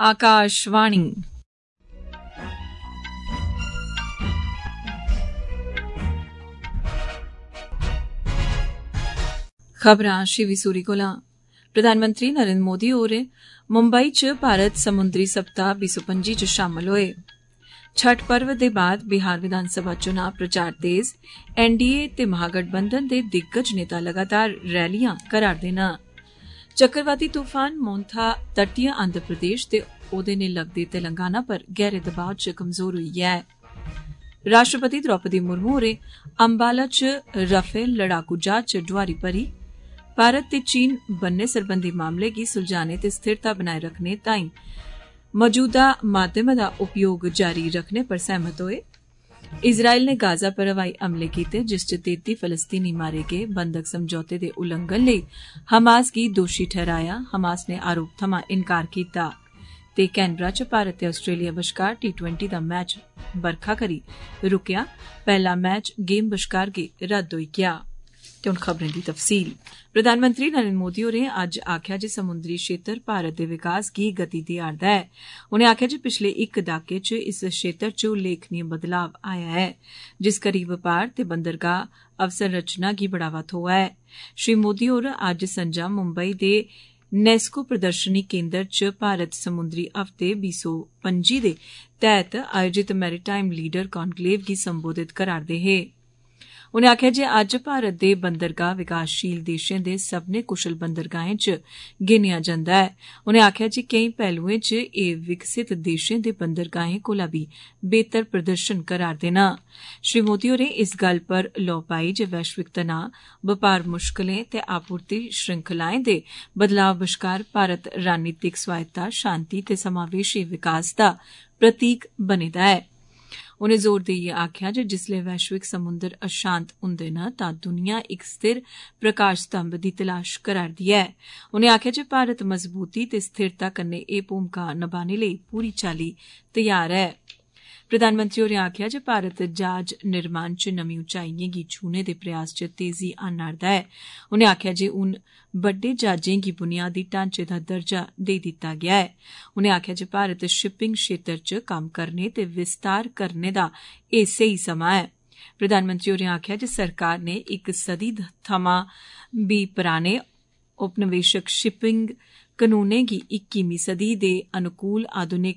आकाशवाणी। खबरां शिवी सूरी कोला। प्रधानमंत्री नरेंद्र मोदी होरें मुंबई च भारत समुद्री सप्ताह 2025 च शामल होए। छठ पर्व दे बाद बिहार विधानसभा चुनाव प्रचार तेज। एनडीए ते महागठबंधन दे दिग्गज नेता लगातार रैलियां करा'रदे न। चक्रवाती तूफान मोंथा तटीय आंध्र प्रदेश ते ओदे ने लगदे तेलंगाना पर गहरे दबाव च कमजोर होई गेआ ऐ। राष्ट्रपति द्रौपदी मुर्मू होरें अम्बाला च राफेल लड़ाकू जहाज च डोआरी भरी। भारत ते चीन बन्ने सरबंधी मामले गी सुलझाने ते स्थिरता बनाए रखने ताईं मौजूदा माध्यमें दा उपयोग जारी रखने पर सहमत होए। इजराइल ने गाजा पर हवाई हमले कीते जिस च 33 फलस्तीनी मारे गे। बंधक समझौते दे उल्लंघन लेई हमास गी दोषी ठहराया। हमास ने आरोप थमां इनकार कीता। ते कैनबरा च भारत ते आस्ट्रेलिया बश्कार T20 दा मैच बरखा करी रुकेआ। पहला मैच गेम बश्कार गै रद्द होई गेआ। ते हुण खबरें दी तफसील। प्रधानमंत्री नरेंद्र मोदी होरें अज्ज आखेआ जे समुद्री क्षेत्र भारत दे विकास गी गति देआ'रदा ऐ। उनें आखेआ जे पिछले इक दहाके च इस क्षेत्र च उल्लेखनीय बदलाव आया ऐ जिस करी बपार ते बंदरगाह अवसंरचना गी बढ़ावा थ्होआ ऐ। श्री मोदी होर अज्ज संजा मुंबई दे नेस्को प्रदर्शनी केन्द्र च भारत समुद्री हफ्ते 2025 दे तैह्त आयोजित मैरीटाइम लीडर कॉन्क्लेव गी संबोधित करा'रदे हे। उनें आखेआ जे अज्ज भारत दे बंदरगाह विकासशील देशें दे सब्बने कुशल बंदरगाहें च गिनेआ जंदा ऐ। उनें आखेआ जे केईं पहलुएं च एह् विकसित देशें दे बंदरगाहें कोला बी बेहतर प्रदर्शन करा'रदे न। श्री मोदी होरें इस गल्ल पर लौ पाई जे वैश्विक तनाव, बपार मुश्कलें ते आपूर्ति श्रृंखलाएं दे बदलाव बश्कार भारत रणनीतिक स्वायत्ता, शांति ते समावेशी विकास दा प्रतीक बने दा ऐ। उनें जोर देइयै आखेआ जे जिसलै वैश्विक समुंदर अशांत हुंदे न तां दुनिया इक स्थिर प्रकाश स्तंभ दी तलाश करा'रदी ऐ। उनें आखेआ जे भारत मजबूती ते स्थिरता कन्नै एह् भूमिका नभाने लेई पूरी चाल्ली तैयार ऐ। प्रधानमंत्री होरें आखेआ जे भारत जहाज निर्माण च नमीं उचाइयें गी छूने दे प्रयास च तेजी आह्ना'रदा ऐ। उनें आखेआ जे हून बड्डे जहाजें गी बुनियादी ढांचे दा दर्जा देई दित्ता गेआ ऐ। उनें आखेआ जे भारत शिपिंग क्षेत्र च कम्म करने ते विस्तार करने दा एह् स्हेई समां ऐ। प्रधानमंत्री होरें आखेआ जे सरकार ने इक सदी थमां बी पराने औपनिवेशक शिपिंग कनूनें गी 21वीं सदी दे अनुकूल आधुनिक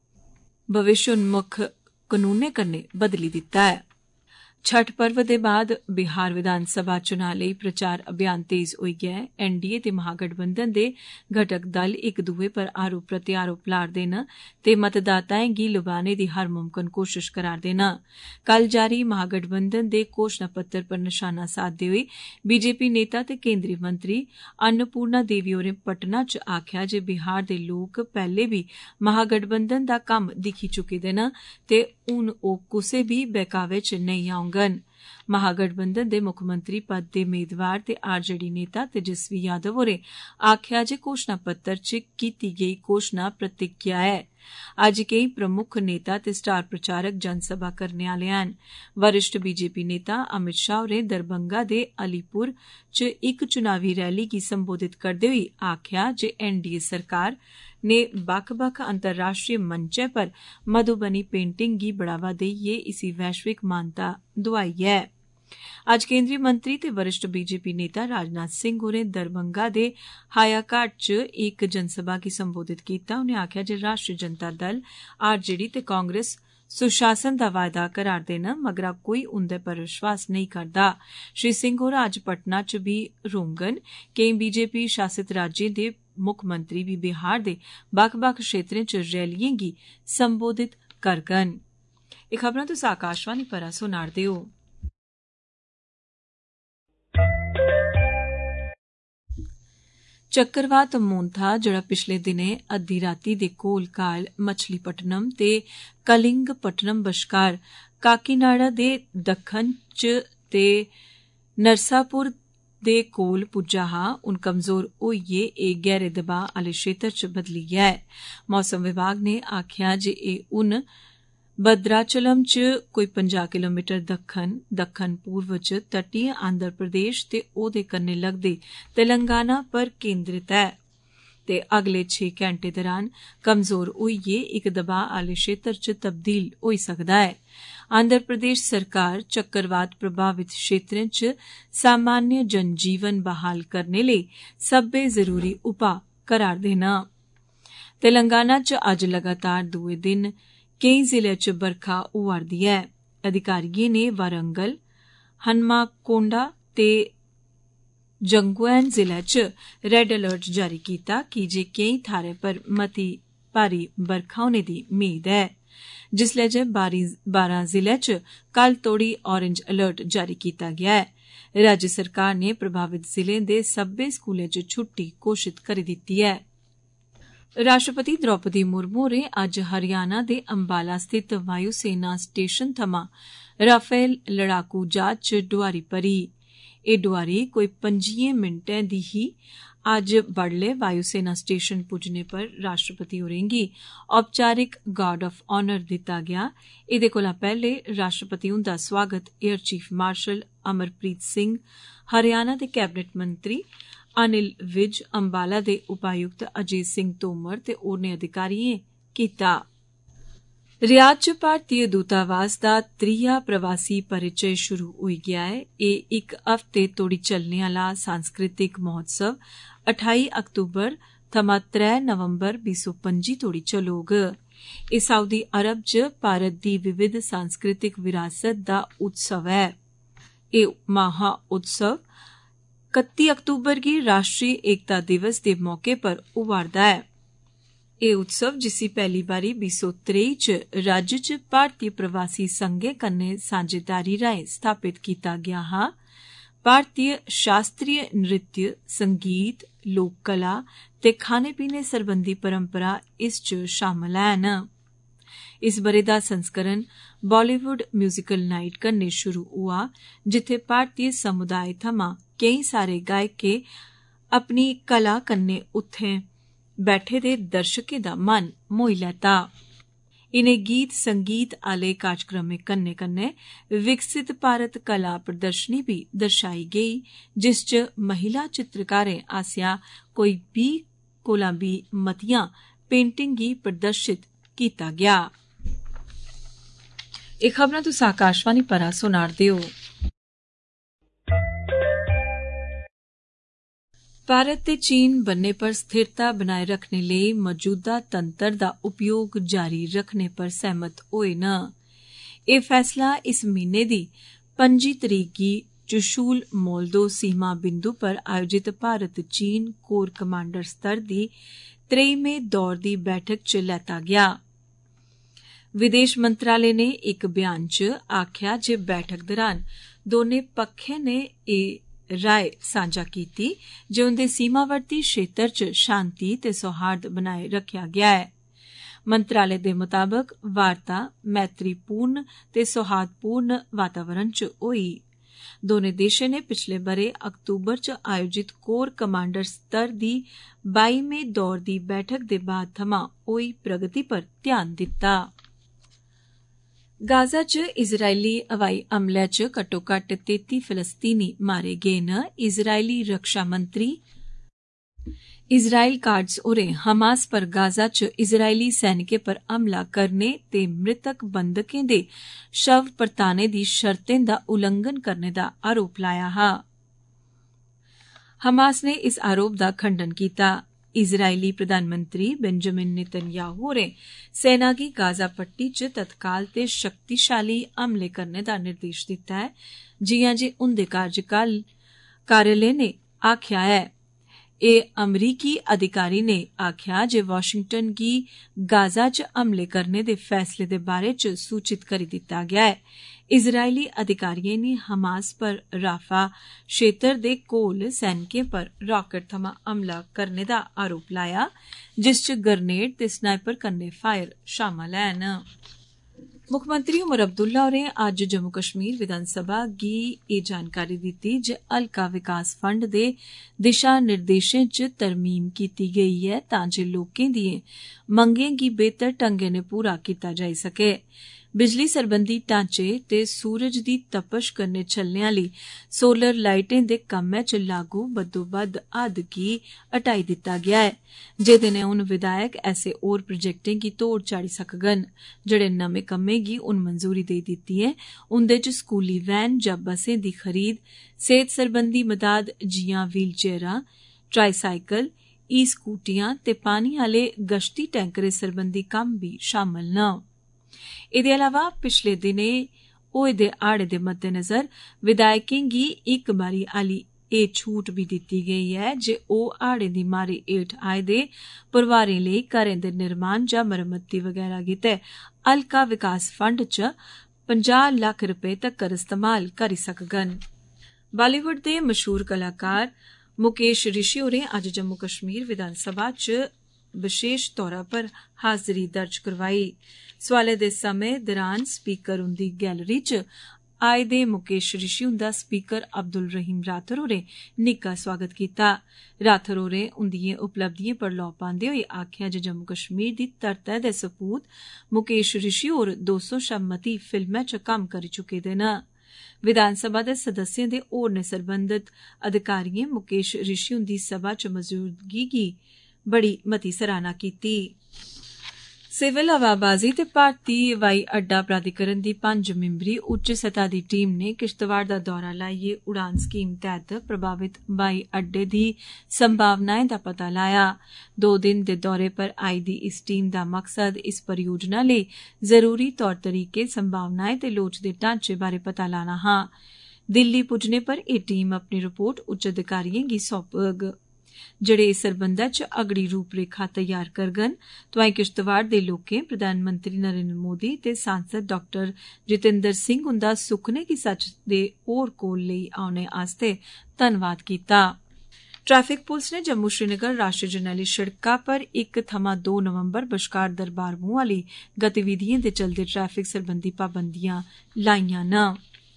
भविष्योन्मुख कनूनें कन्नै बदली दित्ता ऐ। छठ पर्व दे बाद बिहार विधानसभा चुनां लेई प्रचार अभियान तेज होई गेआ ऐ। एनडीए ते महागठबंधन दे घटक दल इक दुए पर आरोप प्रत्यारोप ला'रदे न ते मतदाताएं गी लुभाने दी हर मुमकन कोशश करा'रदे न। कल जारी महागठबंधन दे घोषणा पत्र पर निशाना साधदे होई बीजेपी नेता ते केंद्री मंत्री अन्नपूर्णा देवी होरें पटना च आखेआ जे बिहार दे लोक पैह्ले बी महागठबंधन दा कम्म दिक्खी चुके दे न ते हून ओह् कुसै बी बहकावे च नेईं औङन। महागठबंधन दे मुक्खमंत्री पद दे मेदवार ते आरजेडी नेता तेजस्वी यादव होरें आखेआ जे घोषणा पत्र च कीती गेई घोषणा प्रतिज्ञा ऐ। अज्ज केईं प्रमुख नेता ते स्टार प्रचारक जनसभा करने आले हैन। वरिष्ठ बीजेपी नेता अमित शाह होरें दरभंगा दे अलीपुर च इक चुनावी रैली गी संबोधित करदे होई आखेआ जे एनडीए सरकार ने बक्ख बक्ख अंतर्राष्ट्रीय मंचें पर मधुबनी पेंटिंग गी बढ़ावा देइयै इसी वैश्विक मानता दोआई ऐ। अज्ज केंद्रीय मंत्री ते वरिष्ठ बीजेपी नेता राजनाथ सिंह होरें दरभंगा दे हायाघाट च इक जनसभा गी संबोधित कीता। उनें आखेआ जे राष्ट्रीय जनता दल, आरजेडी ते कांग्रेस सुशासन दा वायदा करा'रदे न मगरा कोई उंदे पर विश्वास नेईं करदा। श्री सिंह होर अज्ज पटना च बी रौह्ङन। केईं बीजेपी शासित राज्यें दे मुक्खमंत्री बी बिहार दे बक्ख बक्ख क्षेत्रें च रैलियें गी संबोधित करङन। एह् खबरां तुस आकाशवाणी परा सुना'रदे ओ। चक्रवात मोंथा जेड़ा पिछले दिनें अद्दी राती दे कोल काल मछलीपट्टनम ते कलिंगपट्टनम बश्कार काकीनाडा दे दक्खन च ते नरसापुर दे कोल पुज्जा हा, हून कमजोर होइयै एह् गैहरे दबाऽ आले क्षेत्र च बदली गेआ ऐ। मौसम विभाग ने आखेआ जे एह् हून भद्राचलम च कोई 50 किलोमीटर दक्खन पूर्व च तटीय आंध्र प्रदेश ते ओदे कन्नै लगदे तेलंगाना पर केंद्रित ऐ ते अगले 6 घैंटे दौरान कमजोर होइयै इक दबाऽ आले क्षेत्र च तब्दील होई सकदा ऐ। आंध्र प्रदेश सरकार चक्रवात प्रभावित क्षेत्रें च सामान्य जनजीवन बहाल करने लेई सब्बै जरूरी उपाऽ करा'रदे न। तेलंगाना च अज्ज लगातार दुए दिन केई जिलें च बरखा होआ'रदी ऐ। अधिकारियें ने वारंगल, हनमाकोंडा ते जंगुएन जिले च रेड अलर्ट जारी कीता की जे केई थाहरें पर मती भारी बरखा होने दी मेद ऐ, जिसलै जे 12 जिले च कल तोड़ी ऑरेंज अलर्ट जारी कीता गेआ ऐ। राज्य सरकार ने प्रभावित जिलें दे सब्बै स्कूलें च छुट्टी घोषित करी दित्ती ऐ। राष्ट्रपति द्रौपदी मुर्मू होरें अज्ज हरियाणा दे अम्बाला स्थित वायु सेना स्टेशन थमां राफेल लड़ाकू जहाज च डोआरी भरी। एह् डोआरी कोई 25 मिंटें दी ही। अज्ज बडलै वायु सेना स्टेशन पुज्जने पर राष्ट्रपति होरें गी औपचारिक गार्ड ऑफ ऑनर दित्ता गेआ। एह्दे कोला पैह्ले राष्ट्रपति हुंदा स्वागत air chief marshal Amarpreet Singh, Haryana दे कैबिनेट मंत्री अनिल विज, अम्बाला दे उपायुक्त अजीत सिंह तोमर ते होरनें अधिकारियें कीता। रियाद च भारतीय दूतावास दा 3 प्रवासी परिचय शुरू होई गेआ ऐ। एह् इक हफ्ते तोड़ी चलने आला सांस्कृतिक महोत्सव 28 अक्तूबर थमां 3 नवंबर 2025 तोड़ी चलोग। एह् सऊदी अरब च भारत दी विविध सांस्कृतिक विरासत दा उत्सव ऐ। एह् महा उत्सव 31 अक्तूबर गी राष्ट्रीय एकता दिवस दे मौके पर होआ'रदा ऐ। एह् उत्सव, जिसी पैह्ली बारी 2023 च राज्य च भारतीय प्रवासी संघें कन्नै सांझेदारी राएं स्थापित कीता गेआ हा, भारतीय शास्त्रीय नृत्य, संगीत, लोक कला ते खाने पीने सरबंधी परंपरा इस च शामल हैन। इस ब'रे दा संस्करण बालीवुड म्यूजिकल नाइट कन्नै शुरू होआ, जित्थै भारतीय समुदाय थमां केईं सारे गायकें अपनी कला कन्नै उत्थै बैठे दे दर्शकें दा मन मोही लैता। इनें गीत संगीत आले कार्यक्रमें कन्नै कन्नै विकसित भारत कला प्रदर्शनी बी दर्शाई गेई, जिस च महिला चित्रकारें आसेआ कोई 20 कोला बी मतियां पेंटिंग गी प्रदर्शित कीता गेआ। एह् खबरां तुस आकाशवाणी परा सुना'रदे ओ। भारत ते चीन बन्ने पर स्थिरता बनाए रखने लेई मौजूदा तंत्र दा उपयोग जारी रखने पर सहमत होए न। एह् फैसला इस म्हीने दी 25 तरीक गी चुशूल मोल्दो सीमा बिंदु पर आयोजित भारत चीन कोर कमांडर स्तर दी 23वें दौर दी बैठक च लैता गेआ। विदेश मंत्रालय ने इक बयान च आखेआ जे बैठक दौरान दौनें पक्खें ने एह् राय सांझा कीती जे उंदे सीमावर्ती क्षेत्र च शांति ते सौहार्द बनाए रखेआ गेआ ऐ। मंत्रालय दे मुताबक वार्ता मैत्रीपूर्ण ते सौहार्दपूर्ण वातावरण च होई। दौनें देशें ने पिछले ब'रे अक्तूबर च आयोजित कोर कमांडर स्तर दी 22वें दौर दी बैठक दे बाद थमां होई प्रगति पर ध्यान दित्ता। गाजा च इजरायली हवाई हमले च घट्टोघट्ट 33 फिलस्तीनी मारे गे न। इजरायली रक्षा मंत्री इजराइल काट्ज होरें हमास पर गाजा च इजरायली सैनिकें पर हमला करने ते मृतक बंधकें दे शव परताने दी शर्तें दा उल्लंघन करने दा आरोप लाया हा। हमास ने इस आरोप दा खंडन कीता। इजरायली प्रधानमंत्री बेंजामिन नेतन्याहू होरें सेना गी गाजा पट्टी च तत्काल ते शक्तिशाली हमले करने दा निर्देश दित्ता ऐ, जियां जे उंदे कार्यालय ने आखेआ ऐ। एह् अमरीकी अधिकारी ने आखेआ जे वाशिंगटन गी गाजा च हमले करने दे फैसले दे बारे च सूचित करी दित्ता गेआ ऐ। इजरायली अधिकारियें ने हमास पर राफा क्षेत्र दे कोल सैनिकें पर राकेट थमां हमला करने दा आरोप लाया, जिस च ग्रनेड ते स्नाइपर कन्नै फायर शामल हैन। मुक्खमंत्री उमर अब्दुल्ला होरें अज्ज जम्मू कश्मीर विधानसभा गी एह् जानकारी दित्ती जे हल्का विकास फंड दे दिशा निर्देशें च तरमीम कीती गेई ऐ तां जे लोकें दिएं मंगें गी बेहतर ढंगै नै पूरा कीता जाई सकै। बिजली सरबंधी ढांचे ते सूरज दी तपश कन्नै चलने आली सोलर लाइटें दे कम्मै च लागू बद्धोबद्ध हद गी हटाई दित्ता गेआ ऐ, जेह्दे नै हुन विधायक ऐसे होर प्रोजेक्टें गी तोड़ चाढ़ी सकङन जेह्ड़े नमें कम्में गी हुन मंजूरी देई दित्ती ऐ। उंदे च स्कूली वैन जां बसें दी खरीद, सेहत सरबंधी मदाद जि'यां व्हील चेयरां, ट्राईसाइकल, ई स्कूटियां ते पानी आले गश्ती टैंकरें सरबंधी कम्म भी शामल न। एह्दे अलावा पिछले दिनें होए दे हाड़े दे मद्देनजर विधायकें गी इक बारी आली एह् छूट भी दित्ती गेई ऐ जे ओह् हाड़े दी मारी हेठ आए दे परोआरें लेई घरें दे निर्माण जां मरम्मती वगैरा गितै हल्का विकास फंड च 50 लक्ख रपे तक्कर इस्तेमाल करी सकङन। बालीवुड दे मशहूर कलाकार मुकेश ऋषि होरें अज्ज जम्मू कश्मीर विधानसभा च विशेष तौरा पर हाजरी दर्ज करवाई। सोआले दे समें दरान स्पीकर हुंदी गैलरी च आए दे मुकेश ऋषि हुंदा स्पीकर अब्दुल रहीम राथर होरें निग्घा स्वागत कीता। राथर होरें उंदिएं उपलब्धिएं पर लौऽ पांदे होई आखेआ जे जम्मू कश्मीर दी धरतै दे सपूत मुकेश ऋषि होर 200 शा मती फिल्में च कम्म करी चुके दे न। विधानसभा दे सदस्यें ते होरनें सरबंधत अधिकारिएं मुकेश ऋषि हुंदी सभा च मौजूदगी गी बड़ी मती सराहना कीती। सिविल हवाबाजी ते भारती हवाई अड्डा प्राधिकरण दी 5 मिंबरी उच्च सतह दी टीम ने किश्तवाड़ दा दौरा लाइयै उड़ान स्कीम तैह्त प्रभावित हवाई अड्डे दी संभावनाएं दा पता लाया। 2 दिन दे दौरे पर आई दी इस टीम दा मकसद इस परियोजना लेई जरूरी तौर तरीके, संभावनाएं ते लोड़चदे ढांचे बारै पता लाना हा। दिल्ली पुज्जने पर एह् टीम अपनी रिपोर्ट उच्च अधिकारिएं गी सौंपग, जेड़े इस सरबंधै च अगड़ी रूपरेखा तैयार करङन। तोआईं किश्तवाड़ दे लोकें प्रधानमंत्री नरेंद्र मोदी ते सांसद डाक्टर जितेंद्र सिंह हुंदा सुखने गी सच दे होर कोल लेई औने आस्तै धन्नवाद कीता। ट्रैफिक पुलस ने जम्मू श्रीनगर राष्ट्रीय जरनैली शिड़का पर 1 थमां 2 नवंबर बश्कार दरबार मूंह आली गतिविधिएं दे चलदे ट्रैफिक सरबंधी पाबंदियां लाईयां न।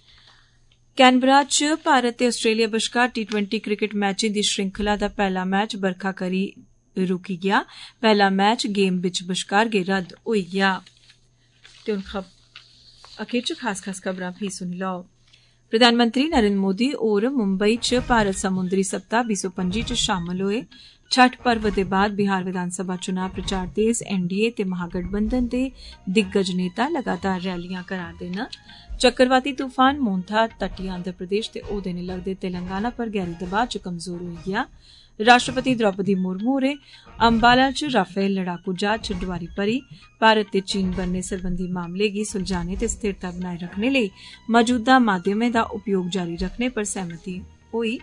कैनबरा च भारत ते आस्ट्रेलिया बश्कार T20 क्रिकेट मैचें दी श्रृंखला दा पैह्ला मैच बरखा करी रुकी गेआ। पैह्ला मैच गेम बिच बश्कार गै रद्द होई गेआ। ते हुन अखीर च खास खबरां फ्ही सुनी लैओ। प्रधानमंत्री नरेंद्र मोदी होर मुंबई च भारत समुंदरी सप्ताह 2025 च शामल होए। छठ पर्व दे बाद बिहार विधानसभा चुनाव प्रचार तेज, NDA ते महागठबंधन दे दिग्गज नेता लगातार रैलियां करा'रदे न। चक्रवाती तूफान मोंथा तटी आंध्र प्रदेश ते ओह्दे नै लगदे तेलंगाना पर गैरी दबाव च कमजोर होई गेआ। राष्ट्रपति द्रौपदी मुर्मू होरें अम्बाला च राफेल लड़ाकू जहाज च डोआरी भरी। भारत ते चीन बन्ने सरबंधी मामले गी सुलझाने ते स्थिरता बनाए रखने लेई मौजूदा माध्यमें दा उपयोग जारी रखने पर सहमति होई।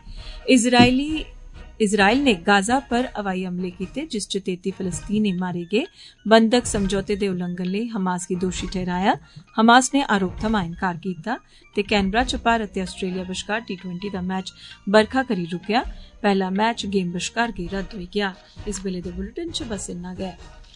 इजराइल ने गाजा पर हवाई हमले कीते, जिस च 33 फलस्तीनी मारे गे। बंधक समझौते दे उल्लंघन लेई हमास गी दोषी ठहराया। हमास ने आरोप थमां इनकार कीता। ते कैनबरा च भारत ते आस्ट्रेलिया बश्कार T20 दा मैच बरखा करी रुकेआ। पैह्ला मैच गेम बश्कार गै रद्द होई गेआ। इस बेल्ले दे बुलेटिन च बस इन्ना गै।